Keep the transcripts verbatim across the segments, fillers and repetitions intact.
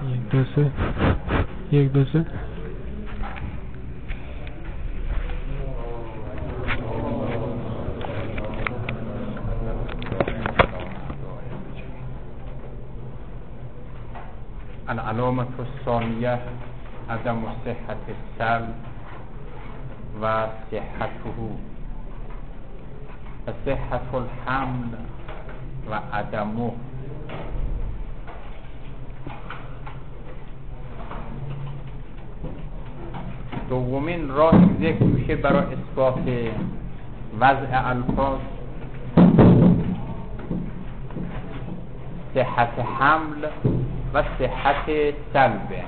یک دو سه یک دو سه العلامة الثانية عدم صحة السلب و صحته صحة الحمل و عدمه. دومین راه ذکر میشه برای اثبات وضع الفاظ صحت حمل و صحت سلبه.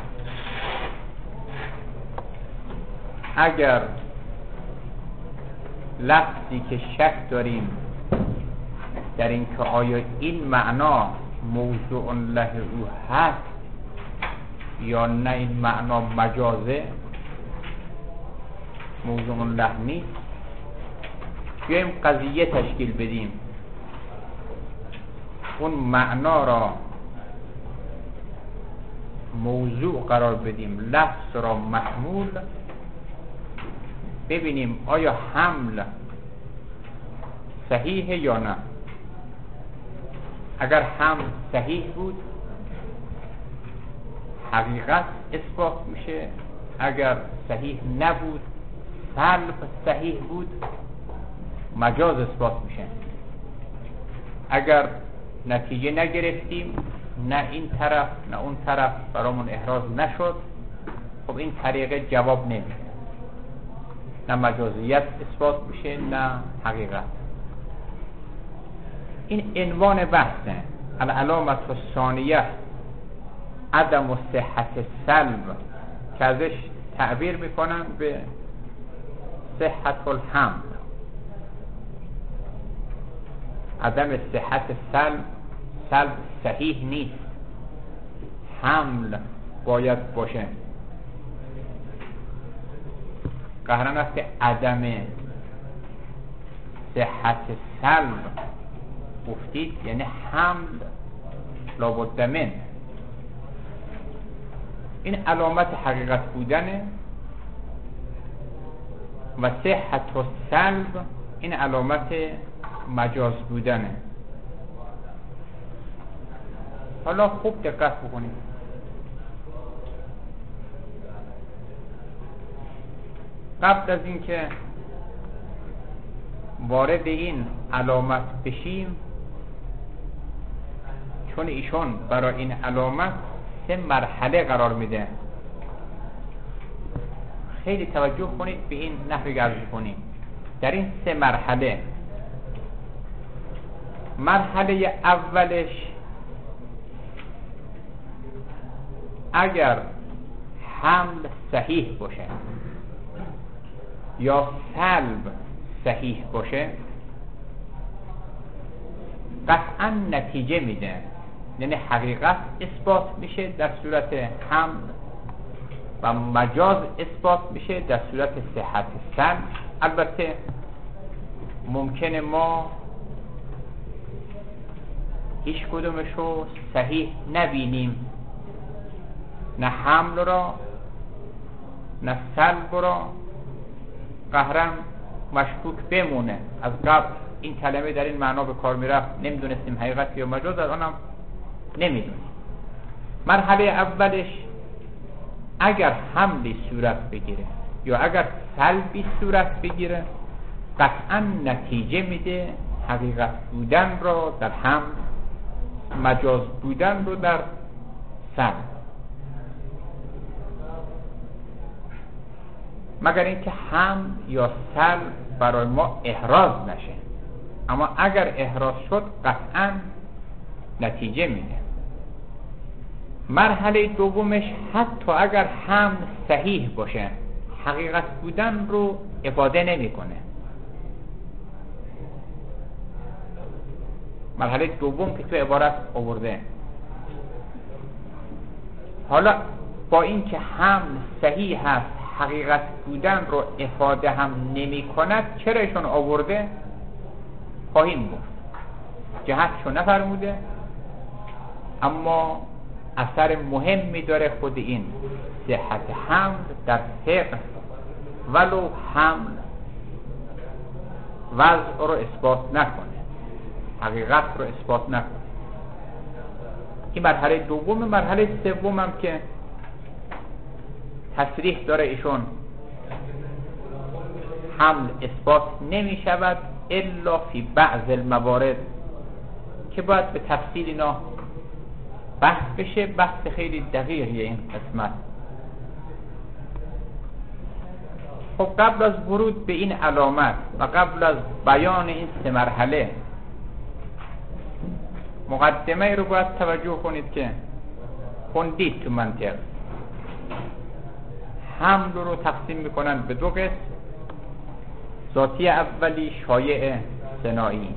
اگر لفظی که شک داریم در این که آیا این معنا موضوع له او هست یا نه، این معنا مجازه موضوع له نیست، بیایم قضیه تشکیل بدیم، اون معنا را موضوع قرار بدیم، لفظ را محمول، ببینیم آیا حمل صحیحه یا نه. اگر حمل صحیح بود حقیقت اثبات میشه، اگر صحیح نبود سلب صحیح بود مجاز اثبات میشه. اگر نتیجه نگرفتیم، نه این طرف نه اون طرف برامون احراز نشد، خب این طریقه جواب نمیده، نه مجازیت اثبات میشه نه حقیقت. این عنوان بحثه، العلامة الثانیه عدم صحت سلب، که ازش تعبیر میکنن به صحت الحمل. عدم صحت سلب، سلب صحیح نیست، حمل باید باشه. قهرن است که عدم صحت سلب گفتید یعنی حمل لابد من. این علامت حقیقت بودنه و صحت و سلب این علامت مجاز بودنه. حالا خوب دقت بکنید. قبل از اینکه وارد این علامت بشیم، چون ایشون برای این علامت سه مرحله قرار میده، خیلی توجه کنید به این نحوی که عرض کنیم. در این سه مرحله، مرحله اولش اگر حمل صحیح باشه یا سلب صحیح باشه قطعا نتیجه میده، یعنی حقیقت اثبات میشه در صورت حمل و مجاز اثبات میشه در صورت صحت سلب. البته ممکنه ما هیچ کدومشو صحیح نبینیم، نه حمل را نه سلب را، قهرن مشکوک بمونه. از قبل این کلمه در این معنا به کار میرفت، نمیدونستیم حقیقت یا مجاز، از آنم نمیدونیم. مرحله اولش اگر حملی صورت بگیره یا اگر سلبی صورت بگیره قطعا نتیجه میده حقیقت بودن را در حمل، مجاز بودن رو در سلب، مگر اینکه حمل یا سلب برای ما احراز نشه. اما اگر احراز شد قطعا نتیجه میده. مرحله دومش حتی اگر حمل صحیح باشه حقیقت بودن رو افاده نمیکنه. مرحله دوم که تو عبارت آورده، حالا با اینکه حمل صحیح هست حقیقت بودن رو افاده هم نمی کند، چرا ایشون آورده؟ خواهیم گفت. جهتشو نفرموده، اما اثر مهمی داره خود این صحت حمل در فقه، ولو حمل وضع رو اثبات نکنه، حقیقت رو اثبات نکنه. این مرحله دوم. مرحله سوم هم که تصریح داره ایشون، حمل اثبات نمی شود الا فی بعض الموارد، که باید به تفصیل اینا بحث بشه. بحث خیلی دقیقیه این قسمت. خب قبل از ورود به این علامت و قبل از بیان این سه مرحله، مقدمه رو باید توجه کنید که خوندید تو منطق حمل رو تقسیم میکنن به دو قسم، ذاتی اولی، شایع ثنایی.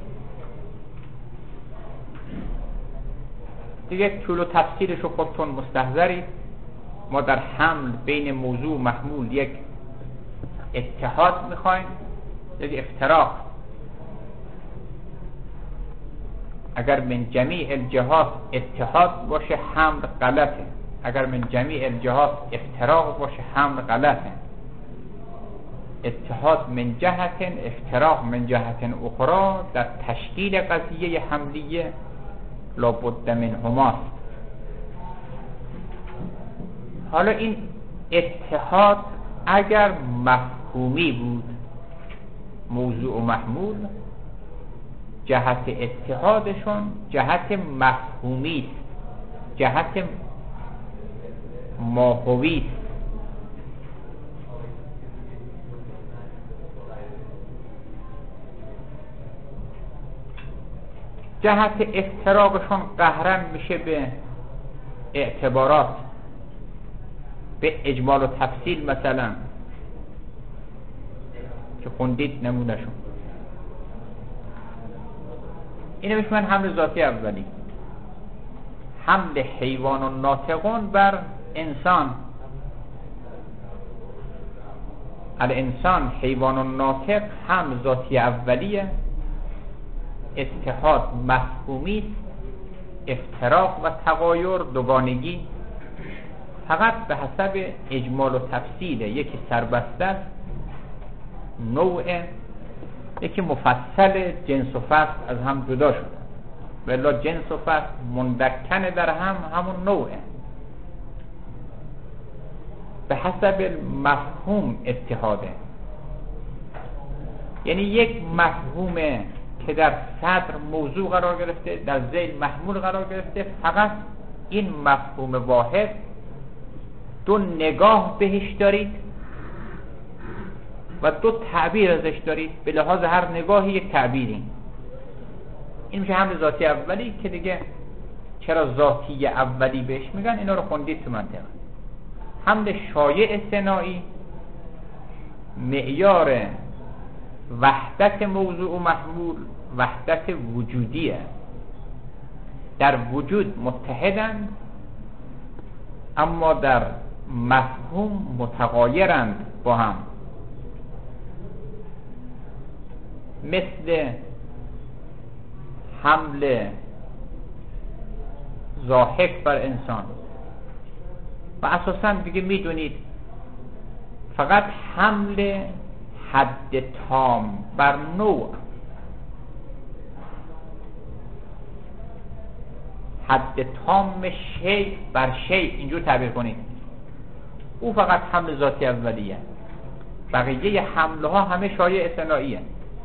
دیگه طول و تفصیلش رو خودتون مستحضرید. ما در حمل بین موضوع و محمول یک اتحاد میخوایم، یک افتراق. اگر من جمیع الجهات اتحاد باشه حمل غلطه، اگر من جمیع الجهات افتراق باشه حمل غلطه. اتحاد من جهت، افتراق من جهت اخرى، در تشکیل قضیه حملیه لابد منهماست. حالا این اتحاد اگر مفهومی بود، موضوع و محمول، جهت اتحادشون جهت مفهومی است، جهت ماهوی است. جهت افتراقشون قهرن میشه به اعتبارات، به اجمال و تفصیل، مثلا که خوندید نمونهشون. اینو میشه من حمل ذاتی اولی، حمل حیوان و ناطقون بر انسان. الانسان حیوان و ناطق حمل ذاتی اولیه، اتحاد مفهومی، افتراق و تغایر دوگانگی فقط به حسب اجمال و تفصیل. یکی سربسته است، نوع، یکی مفصل، جنس و فصل از هم جدا شده، ولی جنس و فصل مندکن در هم همون نوعه. به حسب مفهوم اتحاده، یعنی یک مفهومه که در صدر موضوع قرار گرفته، در ذیل محمول قرار گرفته. فقط این مفهوم واحد دو نگاه بهش دارید و دو تعبیر ازش دارید، به لحاظ هر نگاهی یک تعبیری. این میشه حمل ذاتی اولی، که دیگه چرا ذاتی اولی بهش میگن اینا رو خوندید تو منطقه. حمل شایع ثنایی معیار وحدت موضوع و محمول وحدت وجودیه، در وجود متحدند اما در مفهوم متغایرند با هم. مثل حمل ضاحک بر انسان. و اساساً دیگه میدونید فقط حمل حد تام بر نوع، حد تام شی بر شی، اینجور تعبیر کنید، او فقط حمل ذاتی اولیه. بقیه حمله ها همه شایع ثنائیه،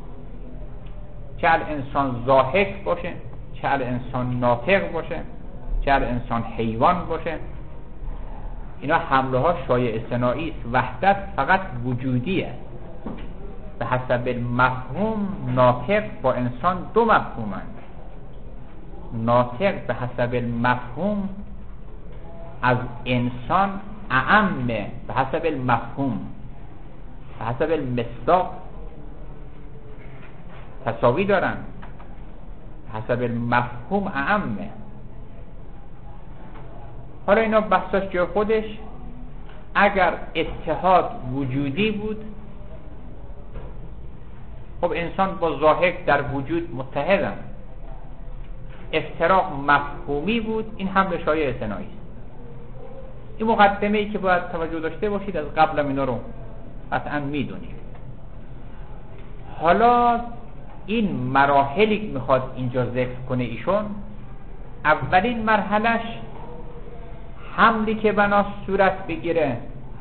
چه الانسان ضاحک باشه، چه الانسان ناطق باشه، چه الانسان حیوان باشه، اینا حمله ها شایع ثنایی است. وحدت فقط وجودیه. به حسب مفهوم ناطق با انسان دو مفهومند. ناطق به حسب مفهوم از انسان اعمه، به حسب المفهوم، به حسب المصداق تساوی دارن، به حسب المفهوم اعمه. حالا اینا بحثاش جای خودش. اگر اتحاد وجودی بود، خب انسان با ضاحک در وجود متحدن. افتراق مفهومی بود، این حمل شایع اعتنایی است. این مقدمه ای که باید توجه داشته باشید، از قبل اینا رو قطعا میدونید. حالا این مراحلی که میخواد اینجا ذکر کنه ایشون، اولین مرحلش حملی که بنا صورت بگیره،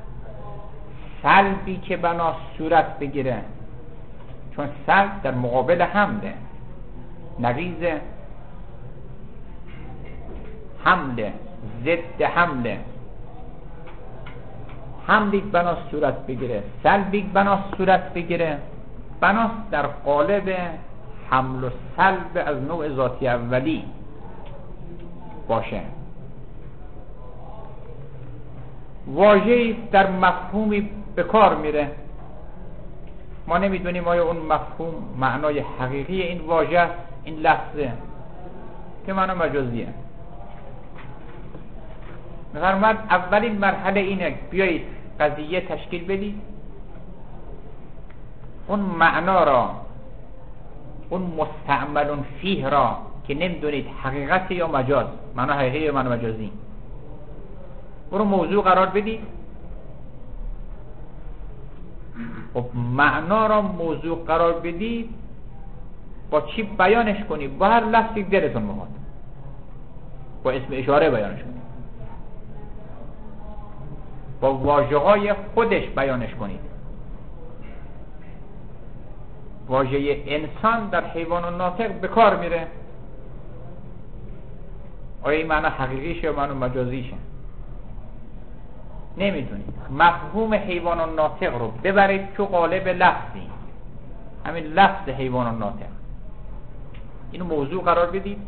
سلبی که بنا صورت بگیره، چون سلب در مقابل حمله، نقیض حمله، ضد حمله. حملی که بنا صورت بگیره، سلبی که بنا صورت بگیره، بناست در قالب حمل و سلب از نوع ذاتی اولی باشه. واژه‌ای در مفهومی به کار میره، ما نمیدونیم آیا اون مفهوم معنای حقیقی این واژه است، این لفظه، که معنی مجازیه. می‌فرماید اولین مرحله اینه بیایید قضیه تشکیل بدید، اون معنا را، اون مستعمل فیه را که نمیدونید حقیقت یا مجاز، معنا حقیقی یا معنا مجازی، اون رو موضوع قرار بدید. خب معنا را موضوع قرار بدید، با چی بیانش کنید؟ با هر لفظی دلتون میخواد، با اسم اشاره بیانش کنید، با واژه‌های خودش بیانش کنید. واژه انسان در حیوان و ناطق به کار میره، آیا این معنی حقیقیشه یا معنی مجازیشه؟ نمیدونید. مفهوم حیوان و ناطق رو ببرید تو قالب لفظی، همین لفظ حیوان و ناطق، اینو موضوع قرار بدید.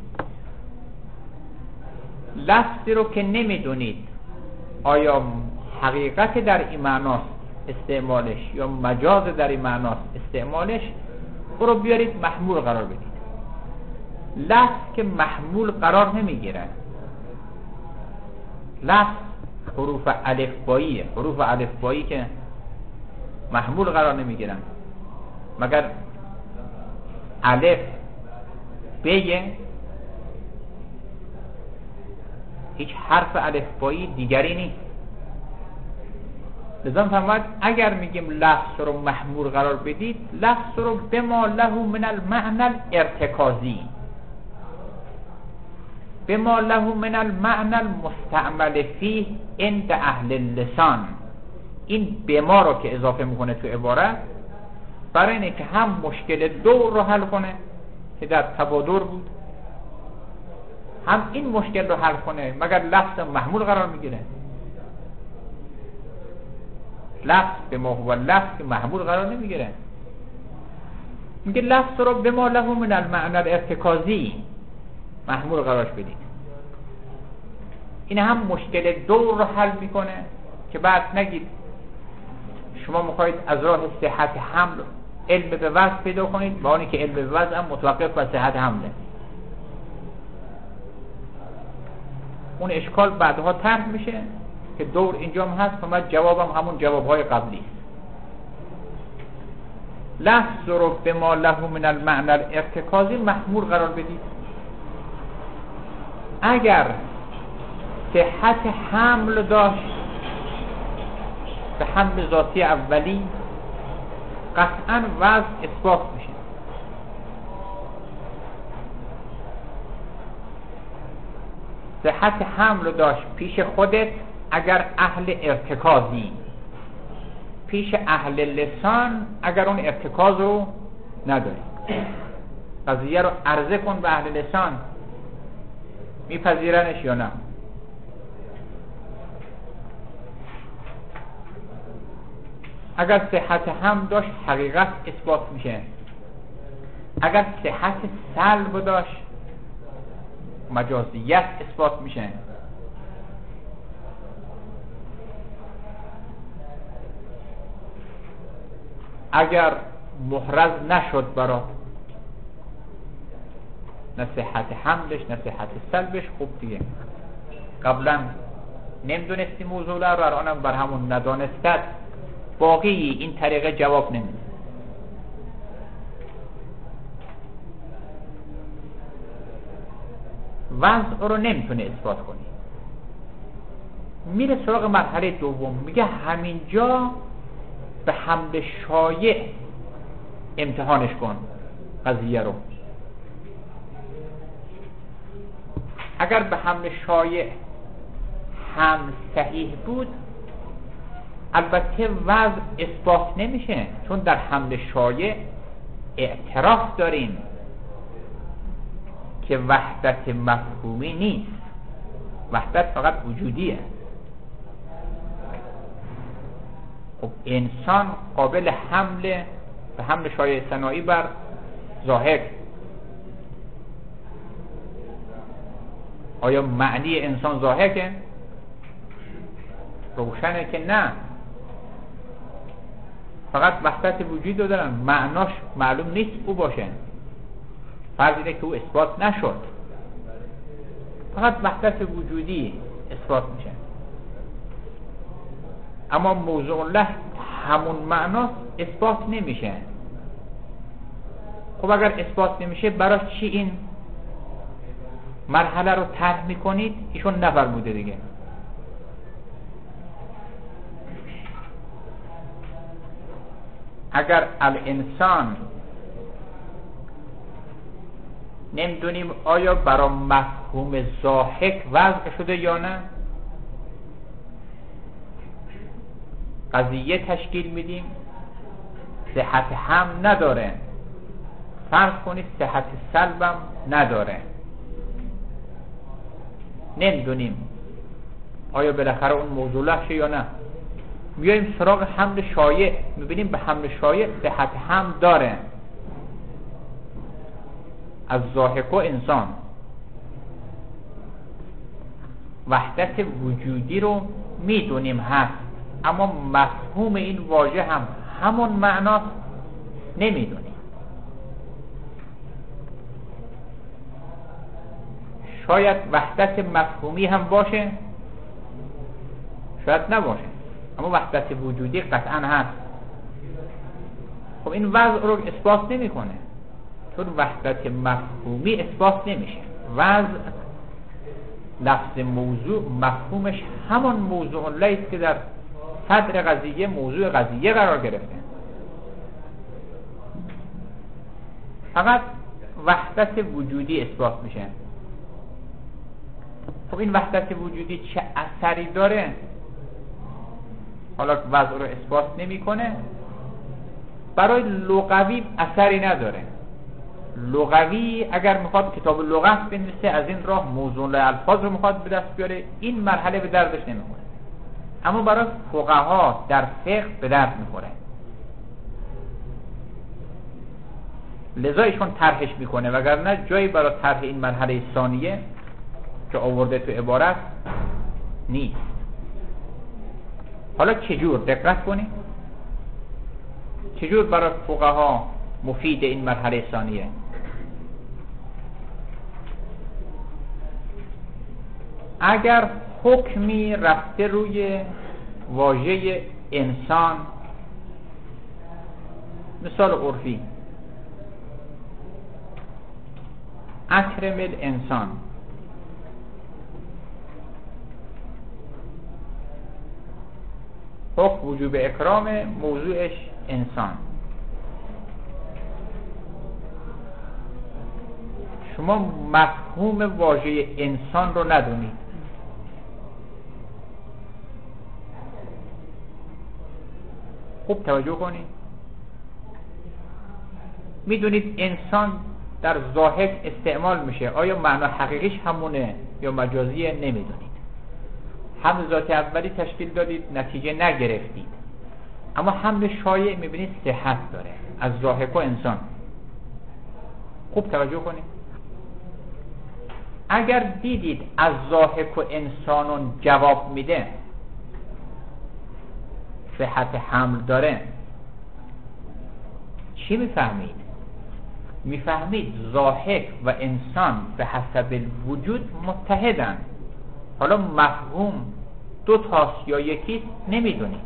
لفظی رو که نمیدونید آیا حقیقت در این معناست استعمالش یا مجاز در این معناست استعمالش، او رو بیارید محمول قرار بدید. لفظ که محمول قرار نمیگیره، لفظ حروف الفباییه، حروف الفبایی که محمول قرار نمیگیرن، مگر الف بیه، هیچ حرف الفبایی دیگری نیست. لذا فرماید اگر میگیم لفظ رو محمول قرار بدید، لفظ رو بما له من المعنى الارتکازی، بما له من المعنى المستعمل فیه عند اهل اللسان. این بما رو که اضافه میکنه تو عبارت، برای اینه که هم مشکل دور رو حل کنه که در تبادر بود، هم این مشکل رو حل کنه. مگر لفظ محمول قرار میگیره؟ لفظ به ما هو لفظ که محمول قرار نمیگیره. میگه لفظ رو به ما له من المعنى الارتکازی محمول قرارش بدید. این هم مشکل دور رو حل میکنه که بعد نگید شما میخواید از راه صحت حمل علم به وضع پیدا کنید، با اونی که علم به وضع هم متوقف بر صحت حمله. اون اشکال بعدها طرح میشه که دور اینجا هم هست، فقط جوابم همون جوابهای قبلی است. لفظ رو به ما له من المعنى الارتکازی محمول قرار بدید. اگر صحت حمل داشت به حمل ذاتی اولی، قطعا وضع اثبات میشه. صحت حمل داشت پیش خودت اگر اهل ارتکازی، پیش اهل لسان اگر اون ارتکاز رو نداری. قضیه رو عرضه کن به اهل لسان، میپذیرنش یا نه. اگر صحت هم داشت حقیقت اثبات میشه، اگر صحت سلب داشت مجازیت اثبات میشه. اگر محرز نشد برات نه صحت حملش نه صحت سلبش، خوب دیگه قبلا نمیدونستی موضوع رو، الانم بر همون ندانستت باقی این طریقه جواب نمیده. وضع رو نمیتونه اثبات کنی. میره سراغ مرحله دوم، میگه همینجا به حمل شایع امتحانش کن قضیه رو. اگر به حمل شایع هم صحیح بود، البته وضع اثبات نمیشه، چون در حمل شایع اعتراف داریم که وحدت مفهومی نیست، وحدت فقط وجودیه. خب انسان قابل حمل به حمل شایع ثنایی بر ضاحک. آیا معنی انسان ضاحکه؟ روشنه که نه، فقط وحدت وجود رو دارن، معناش معلوم نیست او باشه، فرض اینه که او اثبات نشد، فقط وحدت وجودی اثبات میشه. اما موضوع الله همون معنا اثبات نمیشه. خب اگر اثبات نمیشه، برای چی این مرحله رو طرح میکنید؟ ایشون نفرموده دیگه. اگر الانسان نمیدونیم آیا برای مفهوم ضاحک وضع شده یا نه، قضیه تشکیل میدیم، صحت هم نداره، فرض کنید صحت سلبم نداره، نمیدونیم آیا بالاخره اون موضوع لحشه یا نه، بیاییم سراغ حمل شایع، میبینیم به حمل شایع صحت هم داره از ضاحک و انسان، وحدت وجودی رو میدونیم هست، اما مفهوم این واژه هم همون معناست نمیدونیم. شاید وحدت مفهومی هم باشه، شاید نباشه، اما وحدت وجودی قطعا هست. خب این وضع رو اثبات نمیکنه، چون وحدت مفهومی اثبات نمیشه. وضع لفظ موضوع مفهومش همون موضوع الله است که در صدر قضیه موضوع قضیه قرار گرفته، فقط وحدت وجودی اثبات میشه. خب این وحدت وجودی چه اثری داره؟ حالا وضع رو اثبات نمیکنه، برای لغوی اثری نداره. لغوی اگر میخواد کتاب لغت بنویسه، از این راه موضوع الفاظ رو میخواد به دست بیاره، این مرحله به دردش نمیخوره، اما برای فقها در فقه به درد میخوره. لذا ایشون طرحش میکنه، وگرنه جایی برای طرح این مرحله ثانیه که آورده تو عبارت نیست. حالا چجور؟ دقت کنید چجور برای فقها مفید این مرحله ثانیه. اگر حکمی رفته روی واژه انسان، مثال عرفی، اکرم الانسان، حکم وجوب اکرام، موضوعش انسان. شما مفهوم واژه انسان رو ندونید، خوب توجه کنید. میدونید انسان در ضاحک استعمال میشه، آیا معنا حقیقیش همونه یا مجازیه نمیدونید. هم ذات اولی تشکیل دادید، نتیجه نگرفتید، اما حمل شایع میبینید صحت داره از ضاحک و انسان. خوب توجه کنید. اگر دیدید از ضاحک و انسانون جواب میده، صحت حمل داره، چی میفهمید؟ میفهمید ضاحک و انسان به حسب الوجود متحدن. حالا مفهوم دو تاست یا یکی نمیدونید.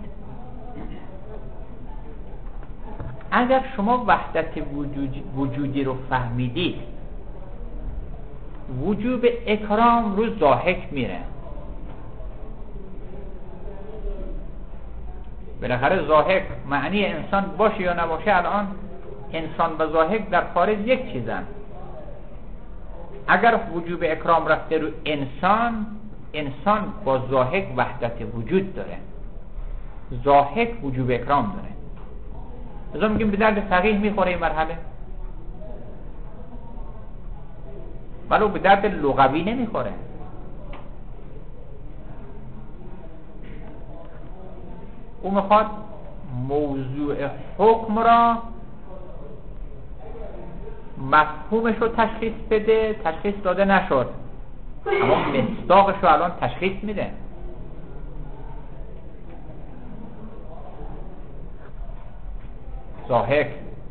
اگر شما وحدت وجودی, وجودی رو فهمیدید، وجوب اکرام رو ضاحک میره. بالاخره ضاحک معنی انسان باشه یا نباشه، الان انسان و ضاحک در خارج یک چیزن. اگر وجوب اکرام رفته رو انسان، انسان با ضاحک وحدت وجود داره، ضاحک وجوب اکرام داره. لذا میگیم به درد فقیه میخوره این مرحله، ولو به درد لغوی نمیخوره. او میخواد موضوع حکم را مفهومش رو تشخیص بده، تشخیص داده نشد، اما مصداقش رو الان تشخیص میده. ضاحک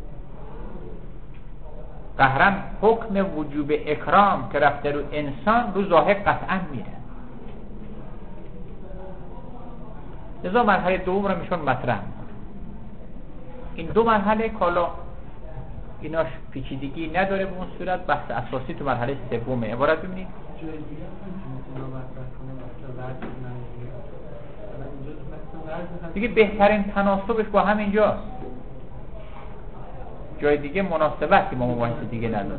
قهرن حکم وجوب اکرام که رفته رو انسان، رو ضاحک قطعا میره. لذا مرحله دوم رو میشون مطرح میکنه. این دو مرحله کالا ایناش پیچیدگی نداره، به اون صورت بحث اساسی تو مرحله سومه. عبارت ببینید دیگه بهترین تناسبش با همینجاست، جای دیگه مناسبتی با مباحث دیگه نداره.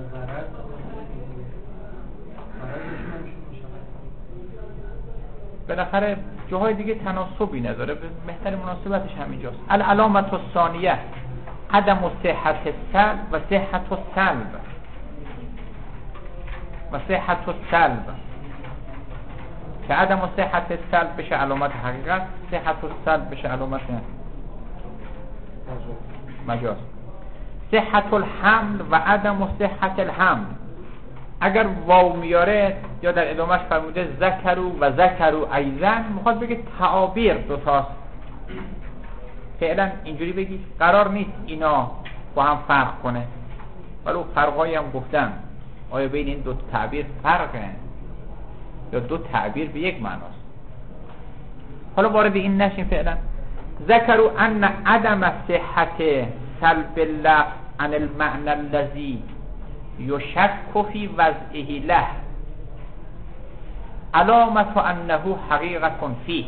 بالاخره جاهای دیگه تناسبی نداره، بهترین مناسبتش همینجاست. العلامت الثانیه عدم صحت السلب و صحت السلب و صحت السلب که عدم صحت السلب بشه علامت حقیقت، صحت السلب بشه علامت مجاز. صحت الحمل و عدم صحت الحمل، اگر واو میاره یا در ادامهش فرموده ذکرو و ذکرو ایزن، میخواد بگه تعابیر دوتاست. فعلا اینجوری بگی قرار نیست اینا با هم فرق کنه، ولو فرقایی هم گفتن. آیا بین این دو تعبیر فرقه یا دو تعبیر به یک معناست؟ حالا وارد این نشین. فعلا ذکروا ان عدم صحت سلب اللفظ عن المعنى الذي يشك في وضعه له علامة انه حقیقة فيه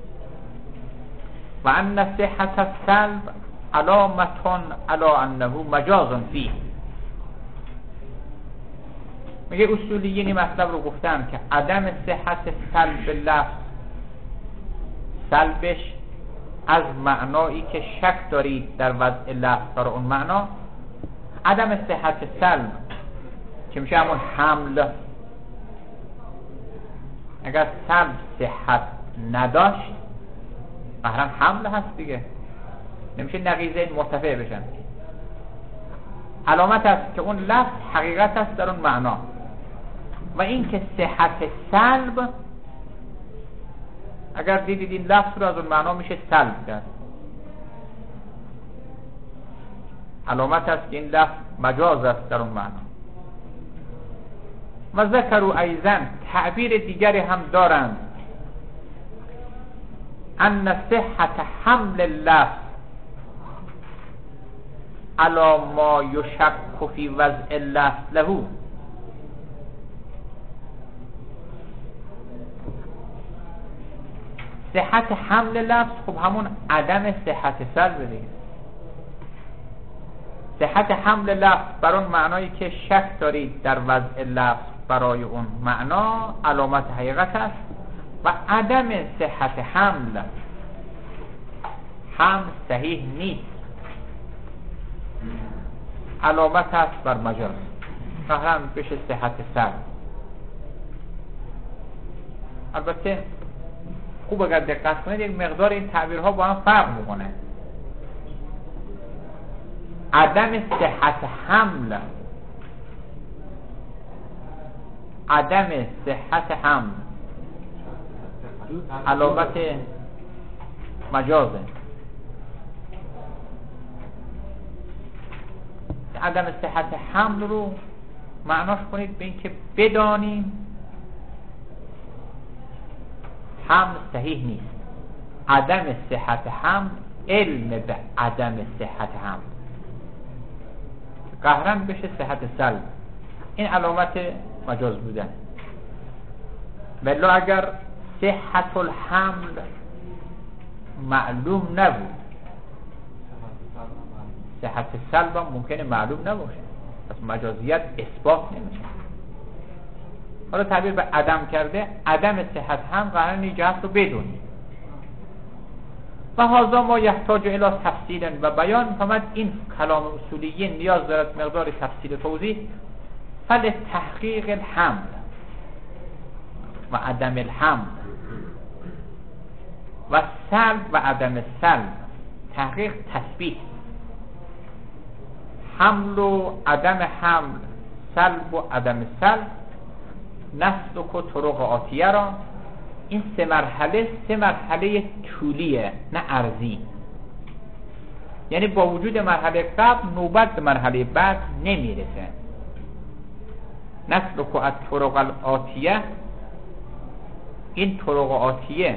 و ان صحت السلب علامة على انه مجاز فيه. میگه اصولیین این مطلب رو گفتن که عدم صحت سلب لفظ، سلبش از معنایی که شک دارید در وضع لفظ برای اون معنا، عدم صحت سلب که میشه همون حمل. اگر سلب صحت نداشت قهرن حمل هست دیگه، نمیشه نقیضین مرتفع بشن. علامت است که اون لفظ حقیقت است در اون معنا، و این که صحت سلب، اگر دیدید این لفظ رو از اون معنا میشه سلب کرد، علامت است که این لفظ مجاز است در اون معنا. و ذکروا ایزن، تعبیر دیگری هم دارند، ان صحت حمل اللفظ علی ما یشک فی وضع اللفظ له. صحت حمل لفظ خب همون عدم صحت سلب دیگه. صحت حمل لفظ بر اون معنایی که شک دارید در وضع لفظ برای اون معنا علامت حقیقت است، و عدم صحت حمل، حمل صحیح نیست، علامت است بر مجاز، قهرن بشه صحت سلب. البته خوب اگر دقت کنید یک مقدار این تعبیرها با هم فرق میکنه. عدم صحت حمل، عدم صحت حمل علامت مجازه. عدم صحت حمل رو معناش کنید به این که بدانیم حمل صحیح نیست. عدم صحت حمل علم به عدم صحت حمل، قهرن بشه صحت سلب. این علامت مجاز بودن. ولی اگر صحت الحمل معلوم نبود، صحت سلب هم ممکنه معلوم نباشه، پس مجازیت اثبات نمیشه. حالا تعبیر به عدم کرده، عدم صحت هم قرار نیست جهت رو بدونی. و هذا ما یحتاج الی تفصیل و بیان. فمد این کلام اصولیه نیاز دارد مقدار تفصیل توضیح. فل تحقیق الحمل و عدم الحمل و سلب و عدم سلب. تحقیق تثبیت، حمل و عدم حمل، سلب و عدم سلب، نسلک و طرق آتیه را. این سه مرحله سه مرحله طولیه نه عرضی. یعنی با وجود مرحله قبل نوبت به مرحله بعد نمیرسه. نسلک و طرق الآتیه، این طرق آتیه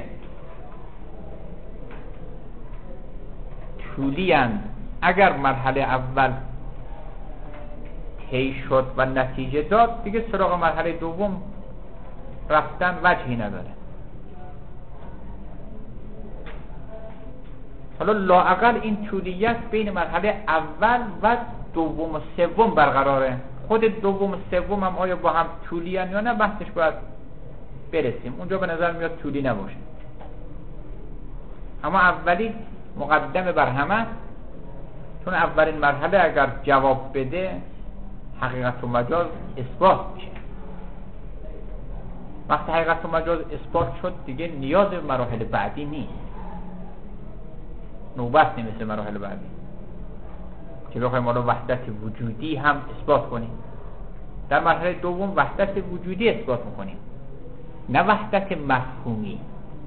طولی اند. اگر مرحله اول طی شد و نتیجه داد، دیگه سراغ مرحله دوم رفتن وجهی نداره. حالا لااقل این طولیت بین مرحله اول و دوم و سوم برقراره. خود دوم و سوم هم آیا با هم طولی ان یا نه، بحثش باید برسیم. اونجا به نظر میاد طولی نباشه، اما اولی مقدم بر همه، چون اولین مرحله اگر جواب بده حقیقت و مجاز اثبات میشه. وقتی حقیقت و مجاز اثبات شد دیگه نیاز به مراحل بعدی نیست، نوبت نمیشه مراحل بعدی که بخوایم حالا وحدت وجودی هم اثبات کنیم. در مرحله دوم وحدت وجودی اثبات میکنیم، نه وحدت مفهومی.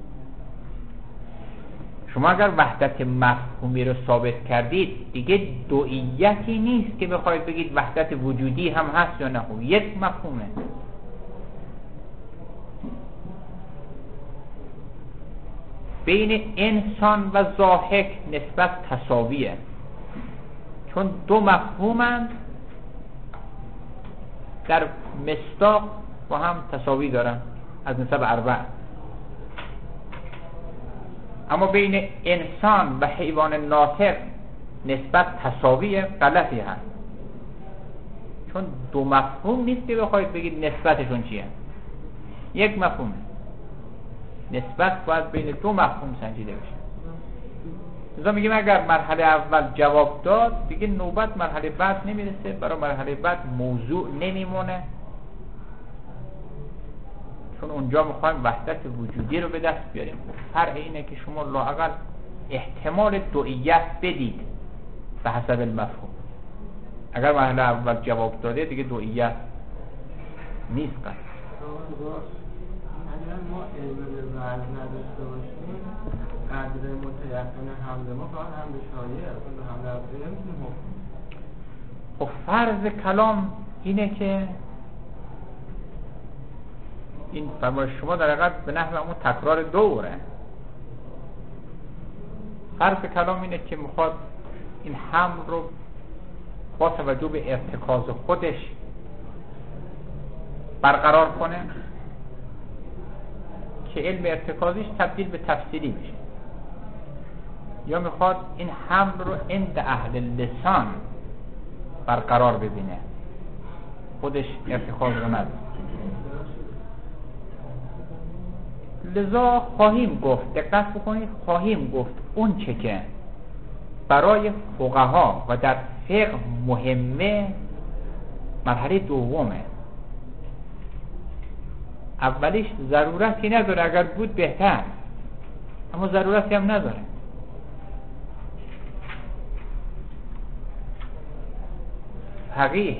شما اگر وحدت مفهومی رو ثابت کردید دیگه دوئیتی نیست که بخواید بگید وحدت وجودی هم هست یا نه. خب یک مفهومه. بین انسان و ضاحک نسبت تساویه، چون دو مفهومند در مصداق با هم تساوی دارن از نسب اربع. اما بین انسان و حیوان ناطق نسبت تساوی غلطی هست، چون دو مفهوم نیست که بخواید بگید نسبتشون چیه، یک مفهومه. نسبت باید بین دو مفهوم سنجیده بشه. لذا میگیم اگر مرحله اول جواب داد دیگه نوبت مرحله بعد نمیرسه، برای مرحله بعد موضوع نمیمونه، چون اونجا میخوایم وحدت وجودی رو به دست بیاریم. فرق اینه که شما لااقل احتمال دوئیت بدید به حسب المفهوم. اگر مرحله اول جواب داده دیگه دوئیت نیست. قصد اگر ما علم به وجه نداشته باشیم، قدر متیقن حمل ما فقط حمل شایعه، اصلا حمل افزایه نمیتونیم حکم. خب فرض کلام اینه که این فرمایش شما در حقیقت به نحو همون تکرار دوره. فرض کلام اینه که میخواد این حمل رو با توجه به ارتکاز خودش برقرار کنه که علم ارتکازیش تبدیل به تفسیری میشه، یا میخواد این حمل رو عند اهل لسان برقرار ببینه، خودش ارتکاز رو نداره. لذا خواهیم گفت، دقت بکنید، خواهیم گفت اون چه که برای فقها و در فقه مهمه مرحله دومه. اولیش ضرورتی نداره، اگر بود بهتر، اما ضرورتی هم نداره. فقیه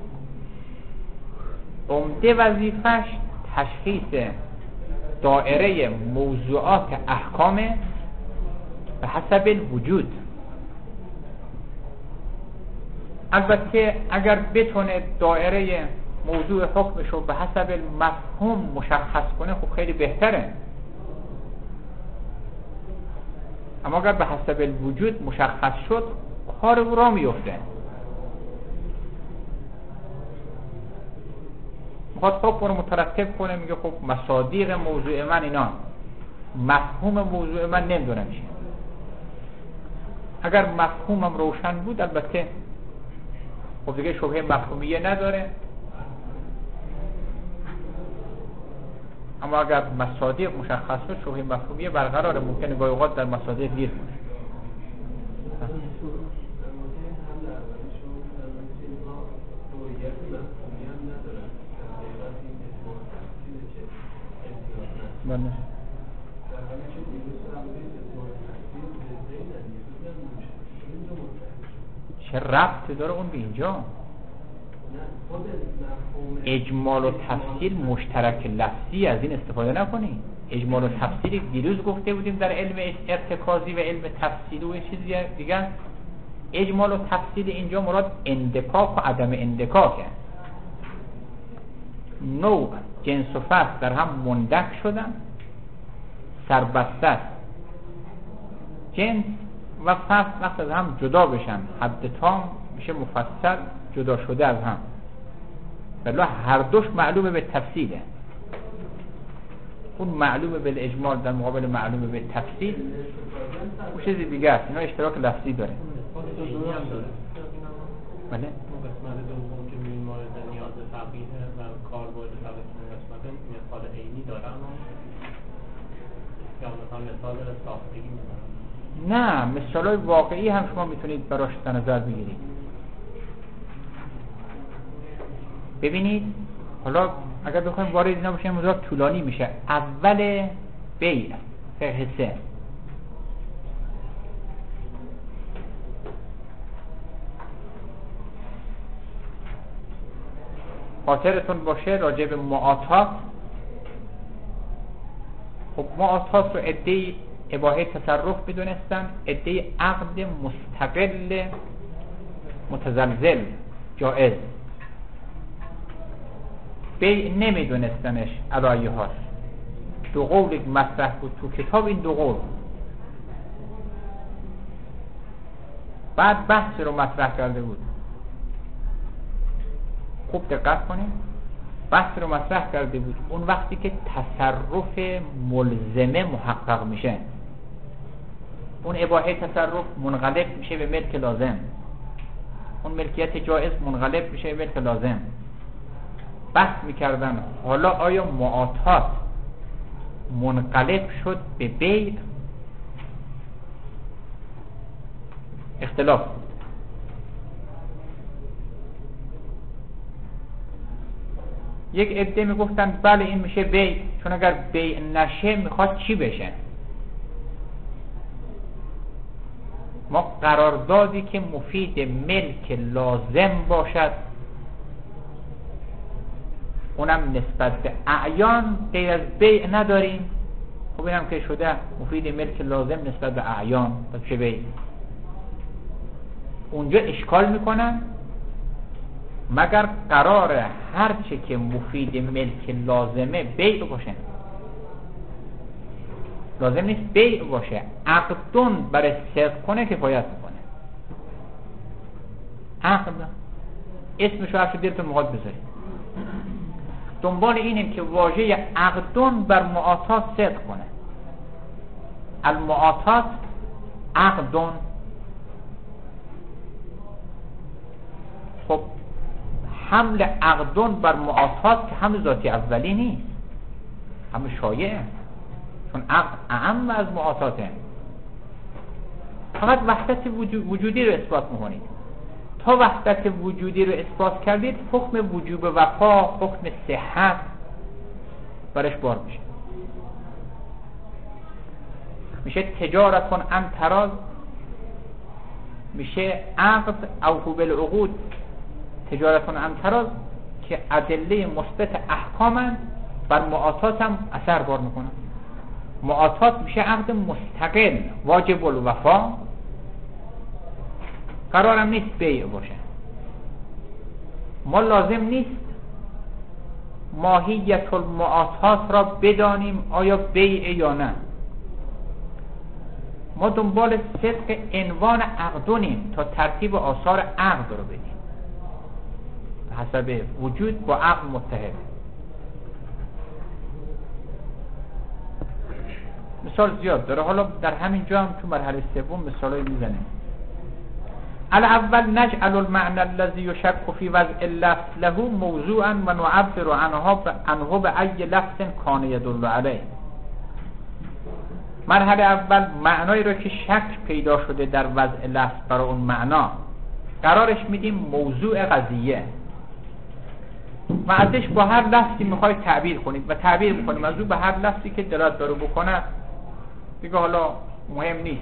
عمده وظیفش تشخیص دائره موضوعات احکام به حسب الوجود. البته اگر بتونه دائره موضوع حکمش رو به حسب المفهوم مشخص کنه خب خیلی بهتره، اما اگر به حسب الوجود مشخص شد کار او را میفته. میخواد حکم رو مترتب کنه، میگه خب مصادیق موضوع من اینا، مفهوم موضوع من نمیدونم چیه. اگر مفهومم روشن بود البته خب دیگه شبهه مفهومیه نداره، اما اگر مصادیق مشخص بود شبهه مفهومیه برقراره، ممکنه گاهی اوقات در مصادیق گیر کنه. بله. چه ربطی داره اون به اینجا؟ اجمال و تفصیل مشترک لفظی، از این استفاده نکنی. اجمال و تفصیل دیروز گفته بودیم در علم ارتکازی و علم تفصیل و چیز دیگه. اجمال و تفصیل اینجا مراد اندکاک و عدم اندکاکه. نوع جنس و فصل در هم مندک شدن، سربسته جنس و فصل وقت از هم جدا بشن، حد تام میشه مفصل جدا شده از هم، بلا هر دوش معلومه به تفصیله. اون معلومه به اجمال در مقابل معلومه به تفصیل اون چیزی دیگه است. اینا اشتراک لفظی داره. بله. قسمت دوم که می مورد نیاز فقیه و کاربرد فقیه قسمت مثال عینی دارن یا مثلا مثال ساختگی می‌کنن؟ نه، مثالای واقعی هم شما میتونید براش در نظر بگیرید. ببینید حالا اگر بخوایم وارد اینا بشیم موضوع طولانی میشه. اول بیع فقه سه، خاطرتون باشه راجع به معاطات. خب معاطات رو عده‌ای اباحه تصرف میدونستن، عده‌ای عقد مستقل متزلزل جائز، بیع نمیدونستنش. علایه هاش دو قول مطرح بود تو کتاب، این دو قول بعد بحث رو مطرح کرده بود. خوب دقت کنید، بحث رو مطرح کرده بود اون وقتی که تصرف ملزمه محقق میشه، اون اباحه تصرف منقلب میشه به ملک لازم، اون ملکیت جائز منقلب میشه به ملک لازم. بحث میکردن حالا آیا معاطات منقلب شد به بیع؟ اختلاف بود. یک عده میگفتن بله این میشه بیع، چون اگر بیع نشه میخواد چی بشه؟ ما قراردادی که مفید ملک لازم باشد، اونم نسبت به اعیان غیر از بیع نداریم. خب اینم که شده مفید ملک لازم نسبت به اعیان، پس چه بیع؟ اونجا اشکال میکنن مگر قراره هرچه که مفید ملک لازمه بیع باشه. لازم نیست بیع باشه، عقدون برای صدق کنه کفایت میکنه. عقد اسمشو هرچه دلتون میخواد بذارید. دنبال اینیم که واژه عقدون بر معاطات صدق کنه. المعاطات عقدون. خب حمل عقدون بر معاطات که حمل ذاتی اولی نیست، حمل شایعه، چون عقد اعم از معاطاته. فقط وحدت وجودی رو اثبات میکنید. تا وحدت وجودی رو اثبات کردید حکم وجوب وفا، حکم صحت برش بار میشه. میشه تجارتون عن تراز، میشه عقد او بالعقود تجارتون عن تراز که ادله مثبت احکامن بر معاطات هم اثر بار میکنن. معاطات میشه عقد مستقل واجب الوفا، قرارم نیست بیع باشه. ما لازم نیست ماهیت المعاطات را بدانیم آیا بیع یا نه. ما دنبال صدق عنوان عقدونیم تا ترتیب آثار عقد رو بدیم حسب وجود با عقد متحد. مثال زیاد داره. حالا در همین جا هم تو مرحله سوم مثالایی میزنه. الاول نجعل المعنى الذي يشك في وضع اللفظ له موضوعا و نعبر عنه به ای لفظ کان يدل علیه. مرحله اول معنایی رو که شک پیدا شده در وضع لفظ برای اون معنا قرارش میدیم موضوع قضیه و ازش با هر لفظی میخوای تعبیر کنید و تعبیر میکنیم از اون به هر لفظی که دلت داره بکنه. دیگه حالا مهم نیست،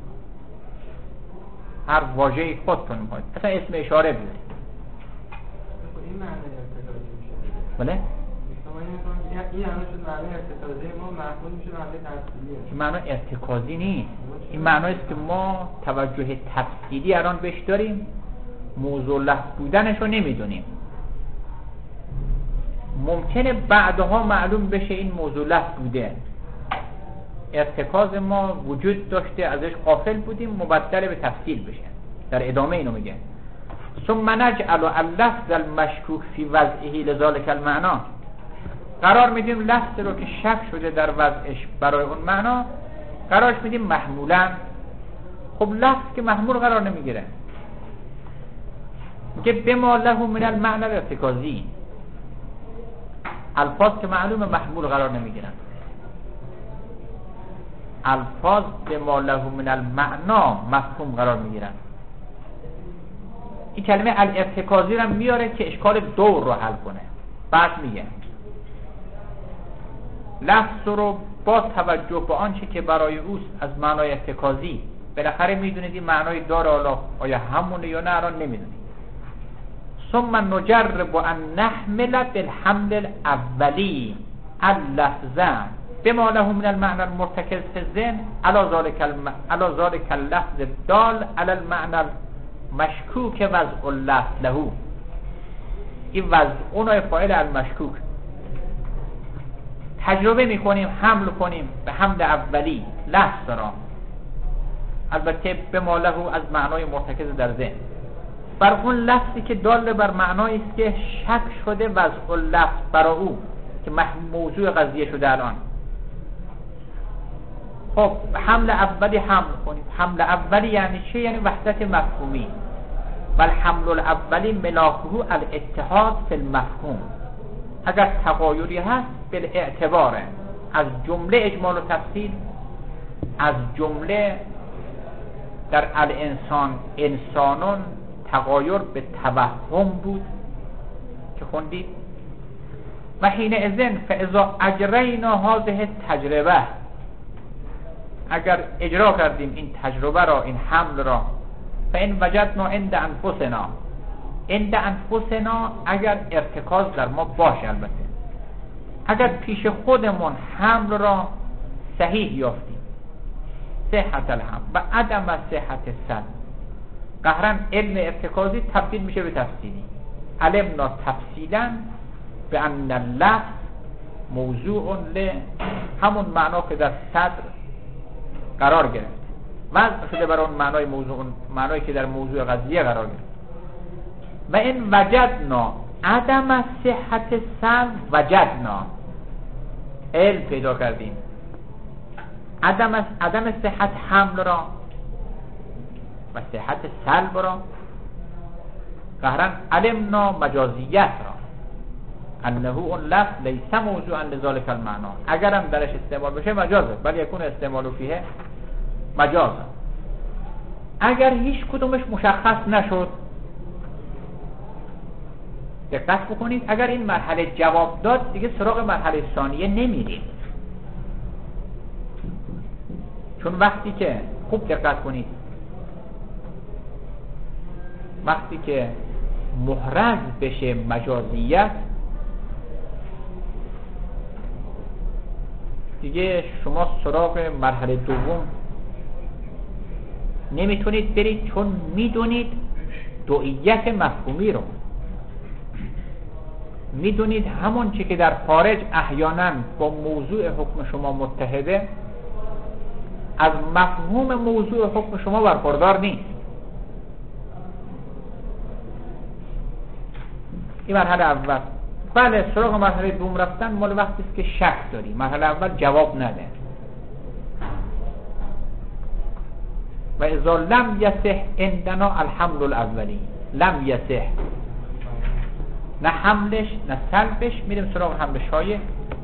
هر واژه‌ای خودتون میخواید، اصلا اسم اشاره بذارید. این معنی ارتکازی میشه. بله؟ شما این میگن این همه شد معنی ارتکازی ما محمول میشه معنی تفصیلیه. این معنی ارتکازی نیست. این معنی است که ما توجه تفصیلی الان بهش داریم، موضوع لفظ بودنش رو نمیدونیم. ممکنه بعدها معلوم بشه این موضوع لفظ بوده، ارتکاز ما وجود داشته، ازش غافل بودیم، مبدل به تفصیل بشه. در ادامه اینو میگه ثم نجعل اللفظ المشکوک فی وضعه لذلك المعنى. قرار میدیم لفظ رو که شک شده در وضعش برای اون معنا قرارش میدیم محمولا. خب لفظ که محمول قرار نمیگیره، میگه بما له من المعنى الارتکازی. الفاظ که معلوم محمول قرار نمیگیرن، الفاظ بما له من المعنا مفهوم قرار میگیرن. این کلمه الارتکازی رو میاره که اشکال دور رو حل کنه. بعد میگه لفظ رو با توجه به آنچه که برای اوست از معنای ارتکازی، بالاخره میدونید این معنای داره، حالا آیا همونه یا نه الان نمیدونید. ثم نجرب ان نحمل بالحمل الاولی اللفظ بما له من المعنى المرتکز في الذهن على ذلك الم... على ذلك اللفظ الدال على المعنى المشکوک وضع اللفظ له. این وضع اونای فاعل المشکوک. تجربه میکنیم حمل کنیم به حمل اولی لفظ را، البته بما له از معنای مرتکز در ذهن، بر اون لفظی که دال بر معنایی است که شک شده وضع اللفظ برای او که موضوع قضیه شده الان. خب حمل اولی حمل کنیم. حمل اولی یعنی چه؟ یعنی وحدت مفهومی. بل حمل الاولی ملاکه الاتحاد فی المفهوم. اگر تغایری هست بالاعتباره، از جمله اجمال و تفصیل، از جمله در الانسان انسانون تغایر به توهم بود که خوندید. و حین اذن فاذا اجرینا هذه تجربه، اگر اجرا کردیم این تجربه را، این حمل را، فان وجدنا عند انفسنا، عند انفسنا اگر ارتکاز در ما باشه، البته اگر پیش خودمون حمل را صحیح یافتیم، صحت الحمل و عدم صحت سلب، قهرا علم ارتکازی تبدیل میشه به تفصیلی. علمنا تفصیلا به ان اللفظ موضوع ل، همون معنا که در صدر قرار گرفت وضع شده برای اون معنای موضوع، معنایی که در موضوع قضیه قرار گرفت. و این وجدنا عدم صحت سلب، وجدنا علم پیدا کردیم عدم عدم صحت حمل را و صحت سلب را، قهرا علمنا مجازیت را، انه اون لفظ لیس موضوعا لذلك المعنا، اگرم درش استعمال بشه مجازه، بل یکون استعمال فیه مجازه. اگر هیچ کدومش مشخص نشد، دقت بکنید، اگر این مرحله جواب داد دیگه سراغ مرحله ثانیه نمیریم، چون وقتی که خوب دقت کنید، وقتی که محرز بشه مجازیت، دیگه شما سراغ مرحله دوم نمیتونید برید، چون میدونید دوئیت مفهومی رو، میدونید همون چی که در خارج احیانا با موضوع حکم شما متحده، از مفهوم موضوع حکم شما برخوردار نیست. این مرحله اول. بله، سراغ مرحله دوم رفتن مال وقتی است که شک داری. مرحله اول جواب نده. و اذا لم یصح عندنا الحمل الاولی، لم یصح نه حملش نه سلبش، میریم سراغ حمل شایع.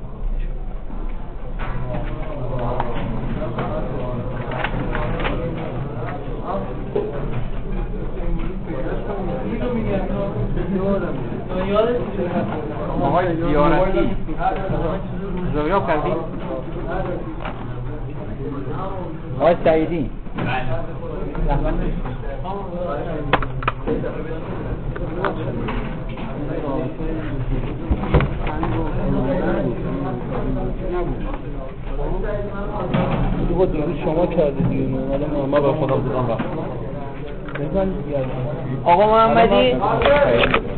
آقای زیارتی زویا کردی؟ آقای سعیدی دیگه دیگه شما کردید دیگه، حالا ما به خدا بودم رفت. آقا محمدی